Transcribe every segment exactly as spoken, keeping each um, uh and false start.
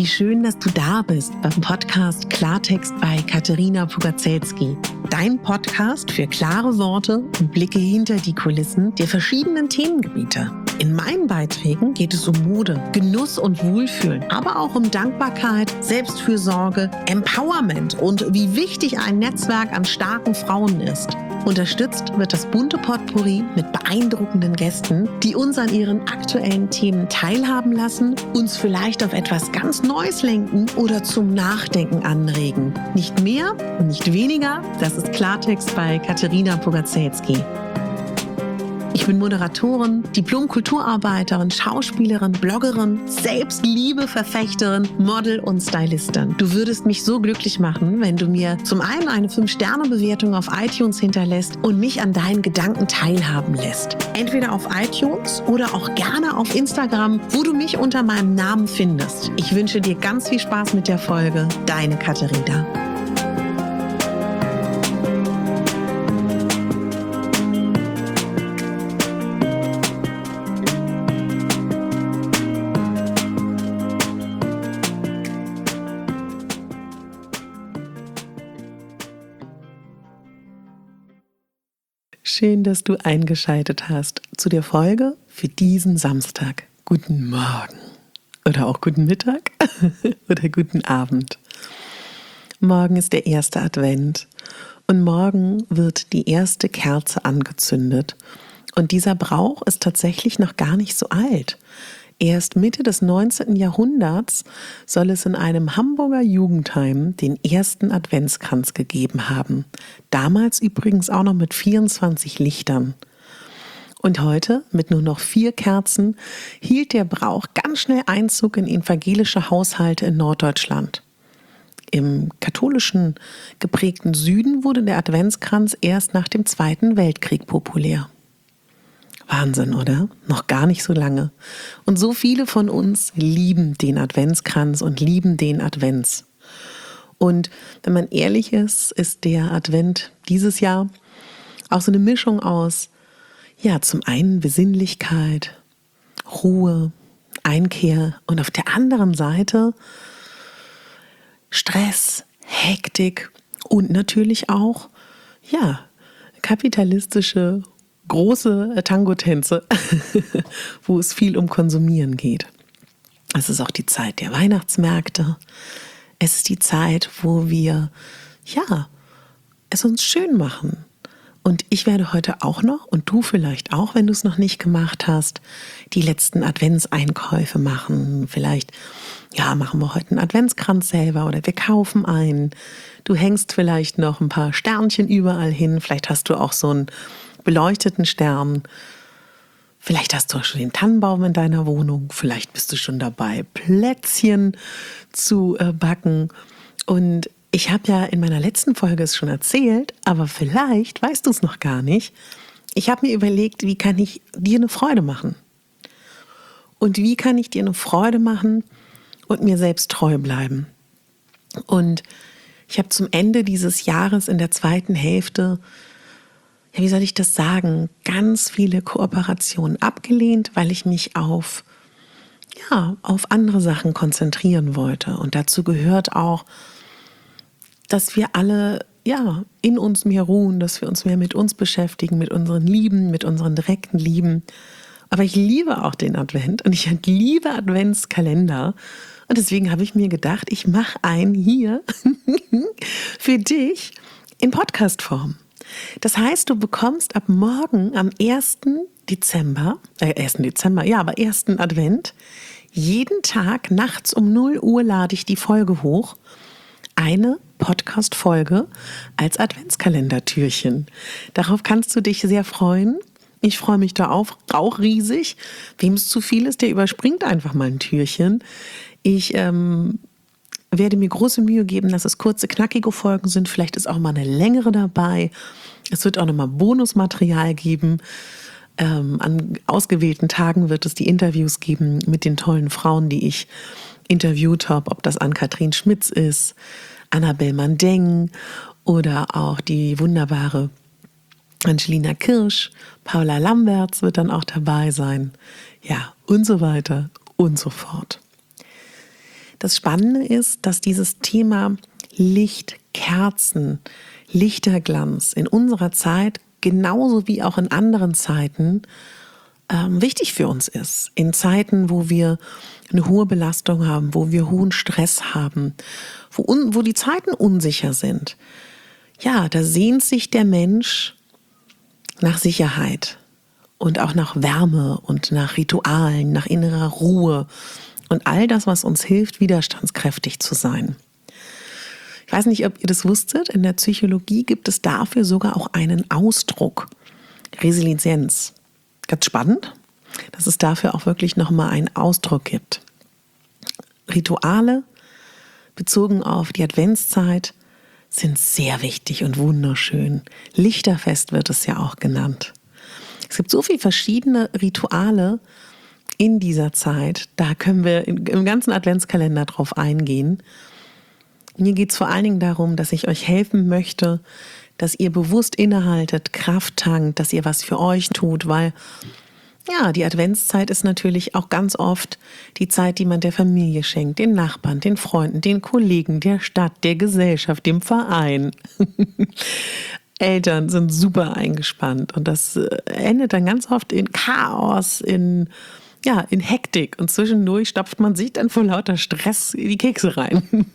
Wie schön, dass du da bist beim Podcast Klartext bei Katerina Pugacelski. Dein Podcast für klare Worte und Blicke hinter die Kulissen der verschiedenen Themengebiete. In meinen Beiträgen geht es um Mode, Genuss und Wohlfühlen, aber auch um Dankbarkeit, Selbstfürsorge, Empowerment und wie wichtig ein Netzwerk an starken Frauen ist. Unterstützt wird das bunte Potpourri mit beeindruckenden Gästen, die uns an ihren aktuellen Themen teilhaben lassen, uns vielleicht auf etwas ganz Neues lenken oder zum Nachdenken anregen. Nicht mehr und nicht weniger, das ist Klartext bei Katerina Pugacelski. Ich bin Moderatorin, Diplom-Kulturarbeiterin, Schauspielerin, Bloggerin, Selbstliebe-Verfechterin, Model und Stylistin. Du würdest mich so glücklich machen, wenn du mir zum einen eine fünf Sterne Bewertung auf iTunes hinterlässt und mich an deinen Gedanken teilhaben lässt. Entweder auf iTunes oder auch gerne auf Instagram, wo du mich unter meinem Namen findest. Ich wünsche dir ganz viel Spaß mit der Folge. Deine Katerina. Schön, dass du eingeschaltet hast zu der Folge für diesen Samstag. Guten Morgen oder auch guten Mittag oder guten Abend. Morgen ist der erste Advent und morgen wird die erste Kerze angezündet. Und dieser Brauch ist tatsächlich noch gar nicht so alt. Erst Mitte des neunzehnten Jahrhunderts soll es in einem Hamburger Jugendheim den ersten Adventskranz gegeben haben. Damals übrigens auch noch mit vierundzwanzig Lichtern. Und heute, mit nur noch vier Kerzen, hielt der Brauch ganz schnell Einzug in evangelische Haushalte in Norddeutschland. Im katholischen geprägten Süden wurde der Adventskranz erst nach dem Zweiten Weltkrieg populär. Wahnsinn, oder? Noch gar nicht so lange. Und so viele von uns lieben den Adventskranz und lieben den Advents. Und wenn man ehrlich ist, ist der Advent dieses Jahr auch so eine Mischung aus, ja, zum einen Besinnlichkeit, Ruhe, Einkehr und auf der anderen Seite Stress, Hektik und natürlich auch, ja, kapitalistische große Tango-Tänze, wo es viel um Konsumieren geht. Es ist auch die Zeit der Weihnachtsmärkte. Es ist die Zeit, wo wir, ja, es uns schön machen. Und ich werde heute auch noch, und du vielleicht auch, wenn du es noch nicht gemacht hast, die letzten Adventseinkäufe machen. Vielleicht, ja, machen wir heute einen Adventskranz selber oder wir kaufen einen. Du hängst vielleicht noch ein paar Sternchen überall hin. Vielleicht hast du auch so ein beleuchteten Stern. Vielleicht hast du auch schon den Tannenbaum in deiner Wohnung. Vielleicht bist du schon dabei, Plätzchen zu äh, backen. Und ich habe ja in meiner letzten Folge es schon erzählt, aber vielleicht weißt du es noch gar nicht. Ich habe mir überlegt, wie kann ich dir eine Freude machen? Und wie kann ich dir eine Freude machen und mir selbst treu bleiben? Und ich habe zum Ende dieses Jahres in der zweiten Hälfte, ja, wie soll ich das sagen, ganz viele Kooperationen abgelehnt, weil ich mich auf, ja, auf andere Sachen konzentrieren wollte. Und dazu gehört auch, dass wir alle, ja, in uns mehr ruhen, dass wir uns mehr mit uns beschäftigen, mit unseren Lieben, mit unseren direkten Lieben. Aber ich liebe auch den Advent und ich liebe Adventskalender. Und deswegen habe ich mir gedacht, ich mache einen hier für dich in Podcastform. Das heißt, du bekommst ab morgen am ersten Dezember, äh, ersten Dezember, ja, aber ersten Advent, jeden Tag nachts um null Uhr lade ich die Folge hoch, eine Podcast-Folge als Adventskalendertürchen. Darauf kannst du dich sehr freuen. Ich freue mich da auch, auch riesig. Wem es zu viel ist, der überspringt einfach mal ein Türchen. Ich ähm, werde mir große Mühe geben, dass es kurze, knackige Folgen sind. Vielleicht ist auch mal eine längere dabei. Es wird auch nochmal Bonusmaterial geben. Ähm, an ausgewählten Tagen wird es die Interviews geben mit den tollen Frauen, die ich interviewt habe. Ob das Ann-Kathrin Schmitz ist, Annabel Mandeng oder auch die wunderbare Angelina Kirsch, Paula Lamberts wird dann auch dabei sein. Ja, und so weiter und so fort. Das Spannende ist, dass dieses Thema Licht, Kerzen, Lichterglanz in unserer Zeit genauso wie auch in anderen Zeiten ähm, wichtig für uns ist. In Zeiten, wo wir eine hohe Belastung haben, wo wir hohen Stress haben, wo, un, wo die Zeiten unsicher sind. Ja, da sehnt sich der Mensch nach Sicherheit und auch nach Wärme und nach Ritualen, nach innerer Ruhe und all das, was uns hilft, widerstandskräftig zu sein. Ich weiß nicht, ob ihr das wusstet, in der Psychologie gibt es dafür sogar auch einen Ausdruck, Resilienz. Ganz spannend, dass es dafür auch wirklich nochmal einen Ausdruck gibt. Rituale bezogen auf die Adventszeit sind sehr wichtig und wunderschön. Lichterfest wird es ja auch genannt. Es gibt so viele verschiedene Rituale in dieser Zeit, da können wir im ganzen Adventskalender drauf eingehen. Mir geht es vor allen Dingen darum, dass ich euch helfen möchte, dass ihr bewusst innehaltet, Kraft tankt, dass ihr was für euch tut, weil ja, die Adventszeit ist natürlich auch ganz oft die Zeit, die man der Familie schenkt, den Nachbarn, den Freunden, den Kollegen, der Stadt, der Gesellschaft, dem Verein. Eltern sind super eingespannt und das endet dann ganz oft in Chaos, in ja, in Hektik und zwischendurch stopft man sich dann vor lauter Stress die Kekse rein.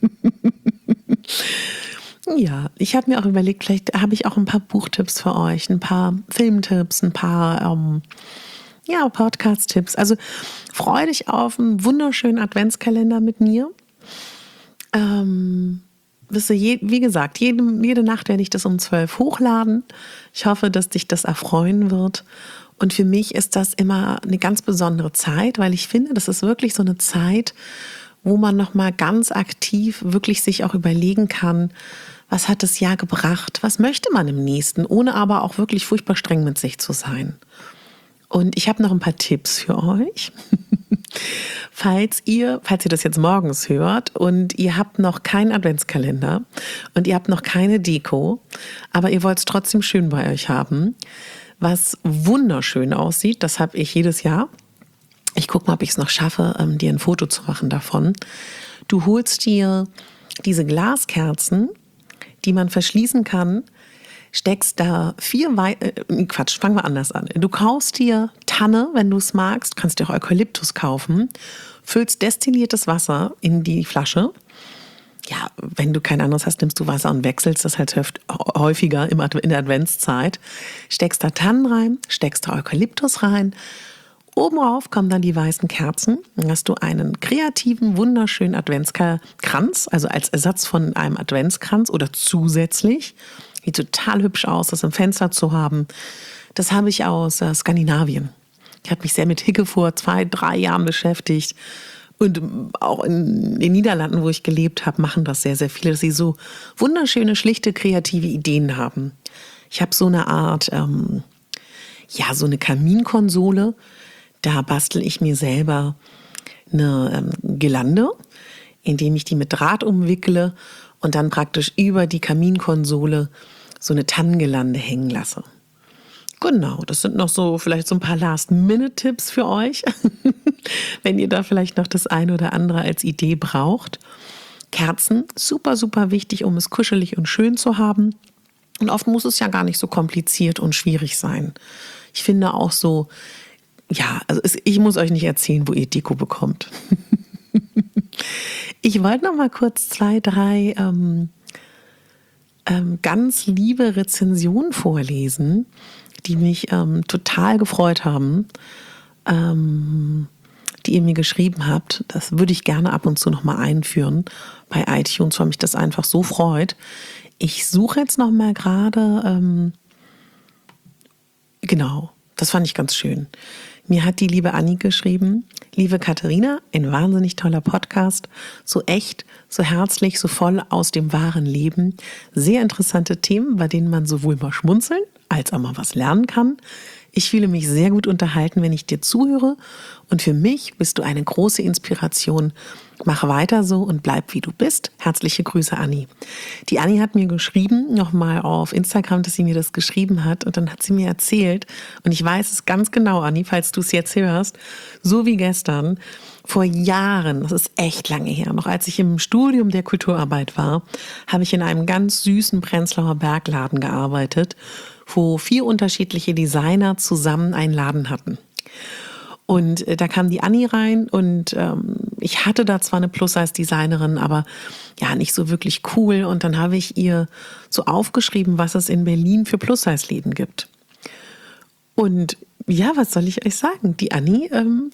Ja, ich habe mir auch überlegt, vielleicht habe ich auch ein paar Buchtipps für euch, ein paar Filmtipps, ein paar ähm, ja, Podcast-Tipps. Also freue dich auf einen wunderschönen Adventskalender mit mir. Ähm, wisst ihr, je, wie gesagt, jede, jede Nacht werde ich das um zwölf hochladen. Ich hoffe, dass dich das erfreuen wird. Und für mich ist das immer eine ganz besondere Zeit, weil ich finde, das ist wirklich so eine Zeit, wo man nochmal ganz aktiv wirklich sich auch überlegen kann, was hat das Jahr gebracht, was möchte man im nächsten, ohne aber auch wirklich furchtbar streng mit sich zu sein. Und ich habe noch ein paar Tipps für euch. Falls ihr, falls ihr das jetzt morgens hört und ihr habt noch keinen Adventskalender und ihr habt noch keine Deko, aber ihr wollt es trotzdem schön bei euch haben, was wunderschön aussieht, das habe ich jedes Jahr. Ich gucke mal, ob ich es noch schaffe, ähm, dir ein Foto zu machen davon. Du holst dir diese Glaskerzen, die man verschließen kann, steckst da vier Wei- äh, Quatsch, fangen wir anders an. Du kaufst dir Tanne, wenn du es magst, kannst dir auch Eukalyptus kaufen, füllst destilliertes Wasser in die Flasche. Ja, wenn du kein anderes hast, nimmst du Wasser und wechselst das halt häufiger in der Adventszeit. Steckst da Tannen rein, steckst da Eukalyptus rein. Oben rauf kommen dann die weißen Kerzen. Dann hast du einen kreativen, wunderschönen Adventskranz, also als Ersatz von einem Adventskranz oder zusätzlich. Sieht total hübsch aus, das im Fenster zu haben. Das habe ich aus äh, Skandinavien. Ich habe mich sehr mit Hicke vor zwei, drei Jahren beschäftigt. Und auch in den Niederlanden, wo ich gelebt habe, machen das sehr, sehr viele, dass sie so wunderschöne, schlichte, kreative Ideen haben. Ich habe so eine Art, ähm, ja, so eine Kaminkonsole. Da bastel ich mir selber eine ähm, Girlande, indem ich die mit Draht umwickle und dann praktisch über die Kaminkonsole so eine Tannengirlande hängen lasse. Genau, das sind noch so vielleicht so ein paar Last-Minute-Tipps für euch, wenn ihr da vielleicht noch das eine oder andere als Idee braucht. Kerzen, super, super wichtig, um es kuschelig und schön zu haben. Und oft muss es ja gar nicht so kompliziert und schwierig sein. Ich finde auch so, ja, also es, ich muss euch nicht erzählen, wo ihr Deko bekommt. Ich wollte noch mal kurz zwei, drei ähm, ähm, ganz liebe Rezensionen vorlesen, die mich ähm, total gefreut haben, ähm, die ihr mir geschrieben habt. Das würde ich gerne ab und zu noch mal einführen bei iTunes, weil mich das einfach so freut. Ich suche jetzt noch mal gerade, ähm, genau, das fand ich ganz schön. Mir hat die liebe Anni geschrieben: Liebe Katharina, ein wahnsinnig toller Podcast, so echt, so herzlich, so voll aus dem wahren Leben. Sehr interessante Themen, bei denen man sowohl mal schmunzeln als auch mal was lernen kann. Ich fühle mich sehr gut unterhalten, wenn ich dir zuhöre. Und für mich bist du eine große Inspiration. Mach weiter so und bleib wie du bist. Herzliche Grüße, Anni. Die Anni hat mir geschrieben, nochmal auf Instagram, dass sie mir das geschrieben hat. Und dann hat sie mir erzählt, und ich weiß es ganz genau, Anni, falls du es jetzt hörst, so wie gestern, Vor Jahren, das ist echt lange her, noch als ich im Studium der Kulturarbeit war, habe ich in einem ganz süßen Prenzlauer Bergladen gearbeitet, wo vier unterschiedliche Designer zusammen einen Laden hatten. Und äh, da kam die Anni rein und ähm, ich hatte da zwar eine Plus-Size-Designerin, aber ja, nicht so wirklich cool. Und dann habe ich ihr so aufgeschrieben, was es in Berlin für Plus-Size-Läden gibt. Und ja, was soll ich euch sagen? Die Anni, ähm,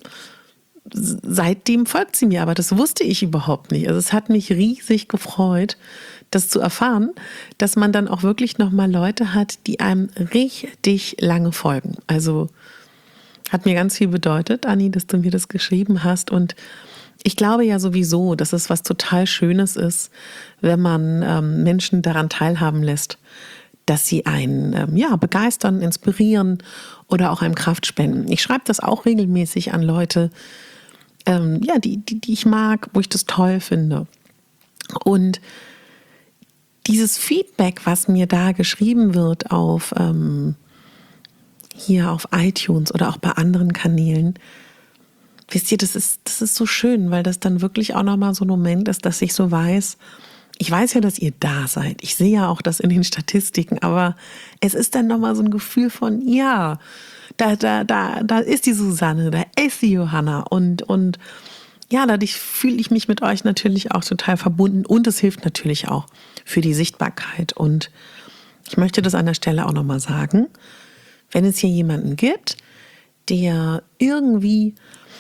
seitdem folgt sie mir, aber das wusste ich überhaupt nicht. Also es hat mich riesig gefreut, das zu erfahren, dass man dann auch wirklich nochmal Leute hat, die einem richtig lange folgen. Also hat mir ganz viel bedeutet, Anni, dass du mir das geschrieben hast. Und ich glaube ja sowieso, dass es was total Schönes ist, wenn man ähm, Menschen daran teilhaben lässt, dass sie einen ähm, ja, begeistern, inspirieren oder auch einem Kraft spenden. Ich schreibe das auch regelmäßig an Leute, ähm, ja, die, die, die ich mag, wo ich das toll finde. Und dieses Feedback, was mir da geschrieben wird auf ähm, hier auf iTunes oder auch bei anderen Kanälen, wisst ihr, das ist, das ist so schön, weil das dann wirklich auch nochmal so ein Moment ist, dass ich so weiß, ich weiß ja, dass ihr da seid. Ich sehe ja auch das in den Statistiken, aber es ist dann nochmal so ein Gefühl von, ja, da, da, da, da ist die Susanne, da ist die Johanna und, und ja, dadurch fühle ich mich mit euch natürlich auch total verbunden und es hilft natürlich auch für die Sichtbarkeit. Und ich möchte das an der Stelle auch nochmal sagen, wenn es hier jemanden gibt, der irgendwie,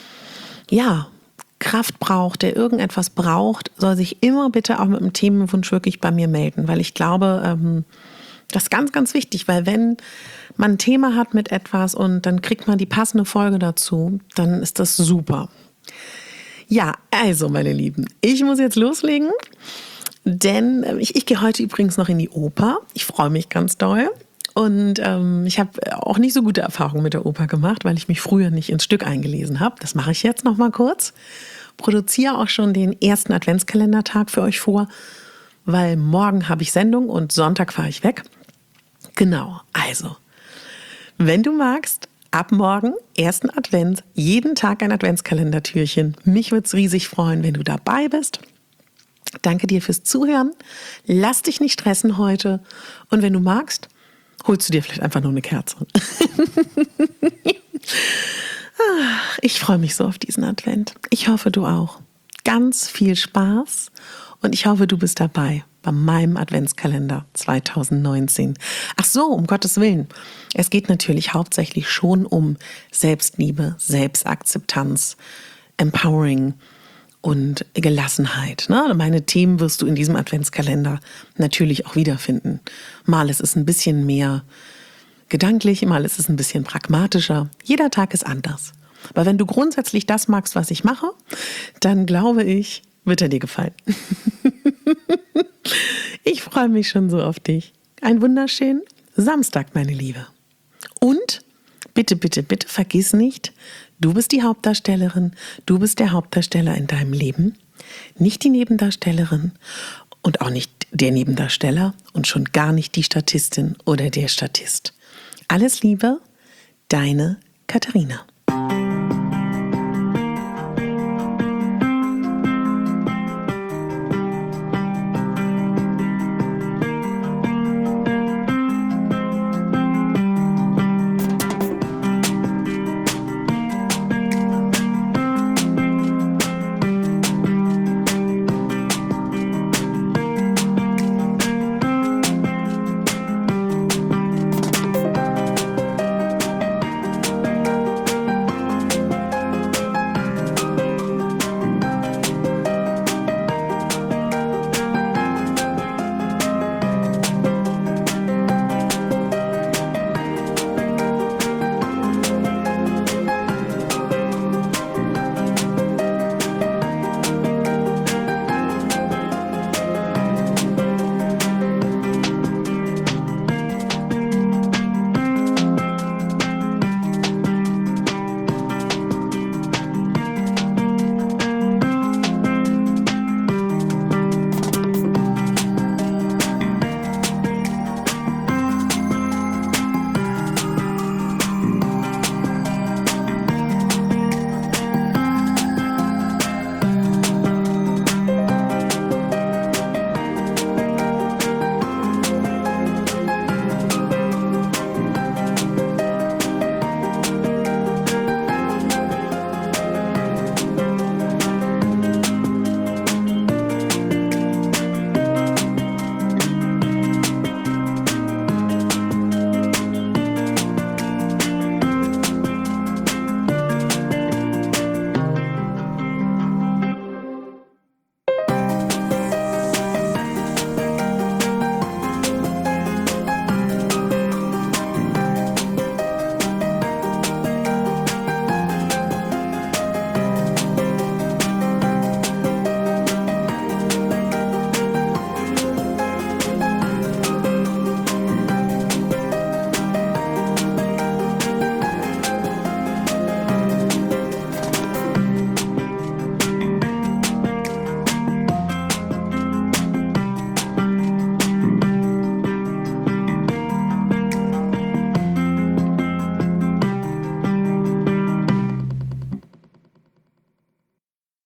ja, Kraft braucht, der irgendetwas braucht, soll sich immer bitte auch mit einem Themenwunsch wirklich bei mir melden, weil ich glaube, ähm, das ist ganz, ganz wichtig, weil wenn man ein Thema hat mit etwas und dann kriegt man die passende Folge dazu, dann ist das super. Ja, also meine Lieben, ich muss jetzt loslegen, denn ich, ich gehe heute übrigens noch in die Oper. Ich freue mich ganz doll. Und ähm, ich habe auch nicht so gute Erfahrungen mit der Oper gemacht, weil ich mich früher nicht ins Stück eingelesen habe. Das mache ich jetzt noch mal kurz. Produziere auch schon den ersten Adventskalendertag für euch vor, weil morgen habe ich Sendung und Sonntag fahre ich weg. Genau, also, wenn du magst, ab morgen, ersten Advent, jeden Tag ein Adventskalendertürchen. Mich würde es riesig freuen, wenn du dabei bist. Danke dir fürs Zuhören. Lass dich nicht stressen heute. Und wenn du magst, holst du dir vielleicht einfach nur eine Kerze. Ich freue mich so auf diesen Advent. Ich hoffe, du auch. Ganz viel Spaß und ich hoffe, du bist dabei bei meinem Adventskalender zwanzig neunzehn. Ach so, um Gottes Willen. Es geht natürlich hauptsächlich schon um Selbstliebe, Selbstakzeptanz, Empowering und Gelassenheit. Ne? Meine Themen wirst du in diesem Adventskalender natürlich auch wiederfinden. Mal ist es ein bisschen mehr gedanklich, mal ist es ein bisschen pragmatischer. Jeder Tag ist anders. Aber wenn du grundsätzlich das magst, was ich mache, dann glaube ich, wird er dir gefallen. Ich freue mich schon so auf dich. Einen wunderschönen Samstag, meine Liebe. Und bitte, bitte, bitte vergiss nicht, du bist die Hauptdarstellerin, du bist der Hauptdarsteller in deinem Leben, nicht die Nebendarstellerin und auch nicht der Nebendarsteller und schon gar nicht die Statistin oder der Statist. Alles Liebe, deine Katharina.